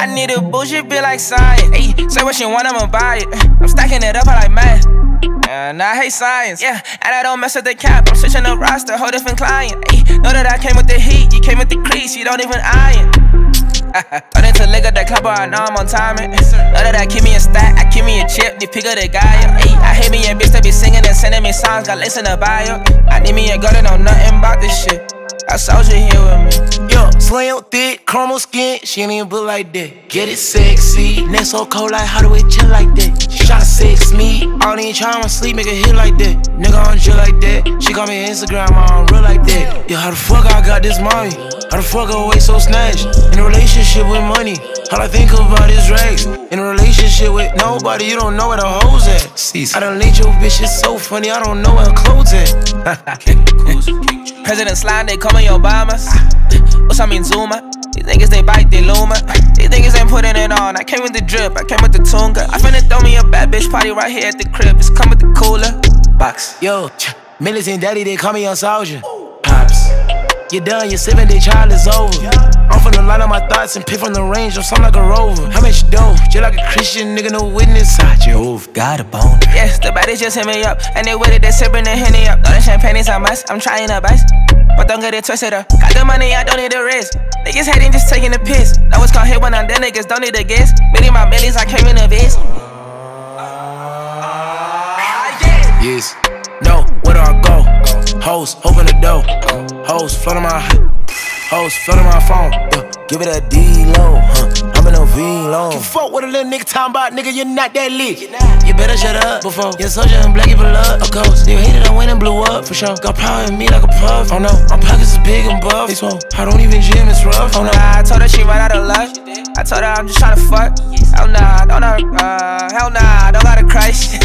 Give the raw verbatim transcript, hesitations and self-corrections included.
I need a bullshit be like science. Ayy, say what you want, I'ma buy it. I'm stacking it up, I like math. And I hate science, yeah, and I don't mess with the cap. I'm switching the roster, whole different client. Ayy, know that I came with the heat, you came with the crease, you don't even iron. Turn into liquor, the club, I know I'm on timing. Know that I keep me a stack, I keep me a chip, they pick up the guy. Ayy, I hate me a bitch that be singing and sending me songs, got links in the bio. I need me a girl that know nothing about this shit. I soldier here with me. Yo, slim, thick, caramel skin, she ain't even built like that. Get it sexy, neck so cold like how do it chill like that? Shot sex me, I don't even try my sleep, make a hit like that. Nigga on drill like that, she call me Instagram, I don't real like that. Yo, how the fuck I got this mommy? How the fuck I wait so snatched? In a relationship with money, all I think about is rags. In a relationship with nobody, you don't know where the hoes at. I done linked your bitch, it's so funny, I don't know where her clothes at. President slime, they call me Obama. What's I mean Zuma? These niggas they bite, they luma. These niggas ain't putting it on. I came with the drip, I came with the tunga. I finna throw me a bad bitch party right here at the crib. It's come with the cooler box. Yo, militant daddy, they call me young soldier. Pops, you done, your seven day trial is over. I'm finna line up my thoughts and pick from the range, I'm something like a rover. How much dough? Just like a Christian nigga, no witness. I Jehovah, got a bone. Yes, the body just hit me up, and they with it, they sipping the Henny up. All the champagne is a must, I'm trying to bust, but don't get it twisted up. Got the money, I don't need the risk. Niggas hating, just taking the piss. Know what's gon' hit when I'm dead, niggas don't need the guess. Million my millions, I came in a biz. Yes, no, where do I go? Hoes, open the door. Hoes, flood on my Hoes, flood on my phone. Yeah, give it a D-low, huh? I'm in a V-low. You fuck with a little nigga talking about, nigga, you're not that lit. You better shut up before your soldier and black people blood. Of course, you hated, I went and blew up for sure. Got power in me like a puff. Oh no, my pockets is big and buff. I don't even gym, it's rough. Oh no, I told her she right out of luck. I told her I'm just tryna fuck. Hell nah, don't know, uh, hell nah, don't gotta crush.